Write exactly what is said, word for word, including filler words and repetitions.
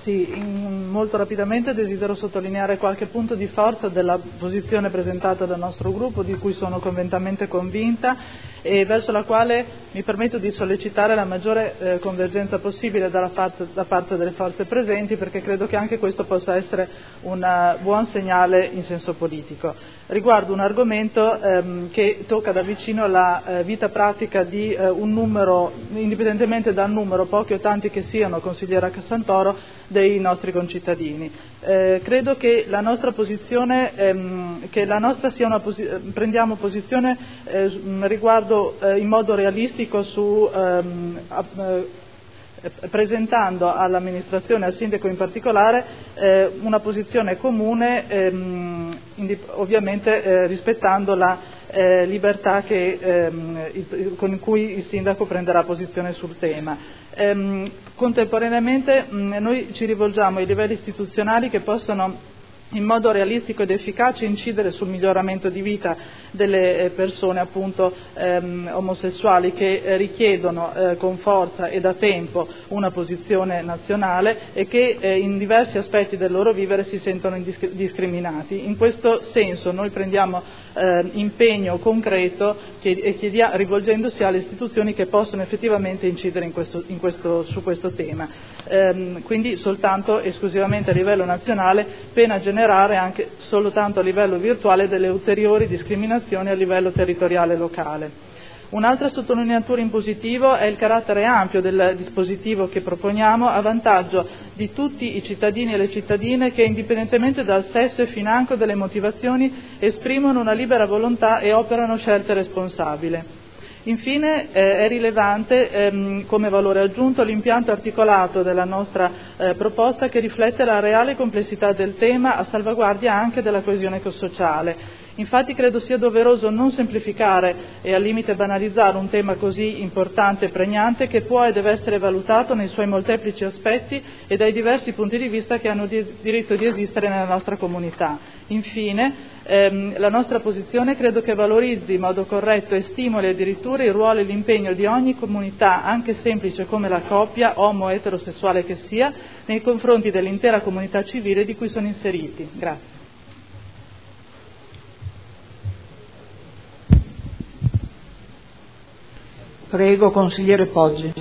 Sì, in, molto rapidamente desidero sottolineare qualche punto di forza della posizione presentata dal nostro gruppo, di cui sono convintamente convinta e verso la quale mi permetto di sollecitare la maggiore eh, convergenza possibile dalla parte, da parte delle forze presenti, perché credo che anche questo possa essere un uh, buon segnale in senso politico. Riguardo un argomento ehm, che tocca da vicino la eh, vita pratica di eh, un numero, indipendentemente dal numero, pochi o tanti che siano, consigliera Santoro, dei nostri concittadini. Eh, credo che la nostra posizione, ehm, che la nostra sia una posi- prendiamo posizione eh, riguardo eh, in modo realistico su ehm, eh, presentando all'amministrazione e al sindaco in particolare eh, una posizione comune, ehm, ovviamente eh, rispettando la eh, libertà che, ehm, il, con cui il sindaco prenderà posizione sul tema. Ehm, contemporaneamente mh, noi ci rivolgiamo ai livelli istituzionali che possono in modo realistico ed efficace incidere sul miglioramento di vita delle persone appunto ehm, omosessuali che eh, richiedono eh, con forza e da tempo una posizione nazionale e che eh, in diversi aspetti del loro vivere si sentono indisc- discriminati. In questo senso noi prendiamo eh, impegno concreto chied- e chiedia- rivolgendosi alle istituzioni che possono effettivamente incidere in questo, in questo, su questo tema. Ehm, quindi soltanto esclusivamente a livello nazionale, pena generare anche soltanto a livello virtuale delle ulteriori discriminazioni a livello territoriale locale. Un'altra sottolineatura in positivo è il carattere ampio del dispositivo che proponiamo a vantaggio di tutti i cittadini e le cittadine che, indipendentemente dal sesso e financo delle motivazioni, esprimono una libera volontà e operano scelte responsabili. Infine eh, è rilevante ehm, come valore aggiunto l'impianto articolato della nostra eh, proposta, che riflette la reale complessità del tema a salvaguardia anche della coesione sociale. Infatti credo sia doveroso non semplificare e al limite banalizzare un tema così importante e pregnante, che può e deve essere valutato nei suoi molteplici aspetti e dai diversi punti di vista che hanno di- diritto di esistere nella nostra comunità. Infine ehm, la nostra posizione credo che valorizzi in modo corretto e stimoli addirittura il ruolo e l'impegno di ogni comunità, anche semplice come la coppia omo-eterosessuale che sia, nei confronti dell'intera comunità civile di cui sono inseriti. Grazie. Prego, consigliere Poggi.